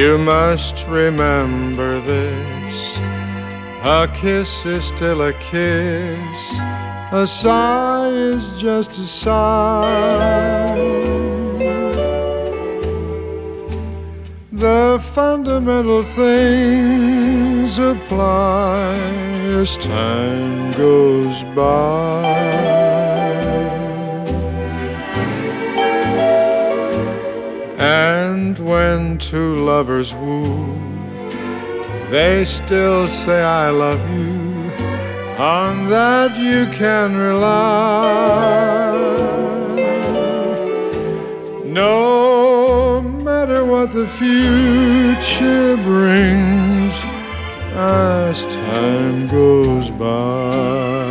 You must remember this. A kiss is still a kiss. A sigh is just a sigh. The fundamental things apply as time goes by. And when two lovers woo, they still say I love you. On that you can rely. No matter what the future brings as time goes by.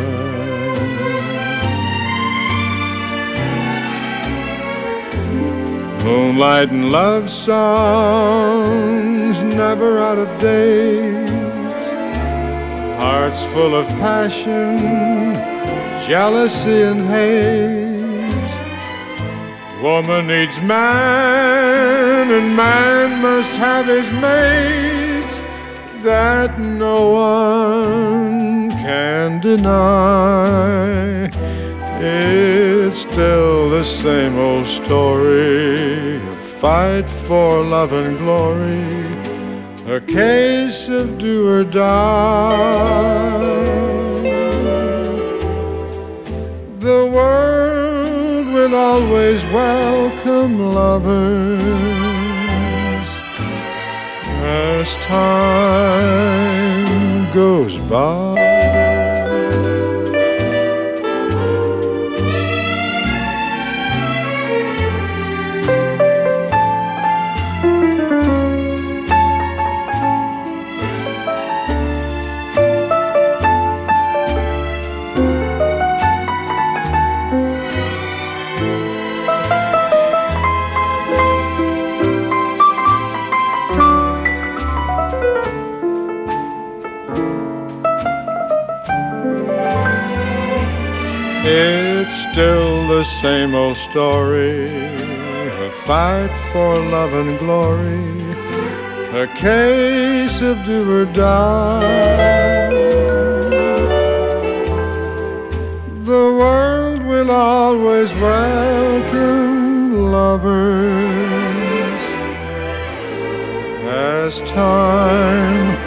Moonlight and love songs never out of date. Hearts full of passion, jealousy and hate. Woman needs man and man must have his mate. That no one can deny. It's still the same old story, a fight for love and glory, a case of do or die. The world will always welcome lovers as time goes by. It's still the same old story, a fight for love and glory, a case of do or die. The world will always welcome lovers as time